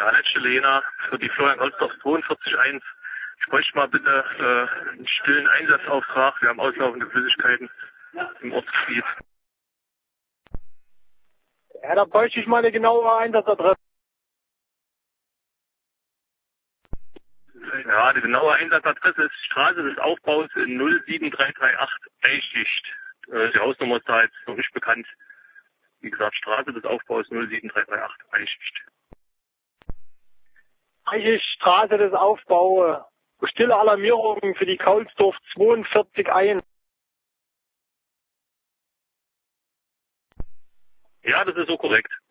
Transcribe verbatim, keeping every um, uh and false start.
Ja, letzte Lena, für die Florian Holzdorf zweiundvierzig eins. Ich bräuchte mal bitte äh, einen stillen Einsatzauftrag. Wir haben auslaufende Flüssigkeiten im Ortsgebiet. Ja, da bräuchte ich mal eine genaue Einsatzadresse. Ja, die genaue Einsatzadresse ist Straße des Aufbaus in null sieben drei drei acht Eichicht. Äh, die Hausnummer ist da jetzt noch nicht bekannt. Wie gesagt, Straße des Aufbaus null sieben drei drei acht Eichicht. Eichicht, Straße des Aufbaus. Stille Alarmierung für die Kaulsdorf zweiundvierzig eins. Ja, das ist so korrekt.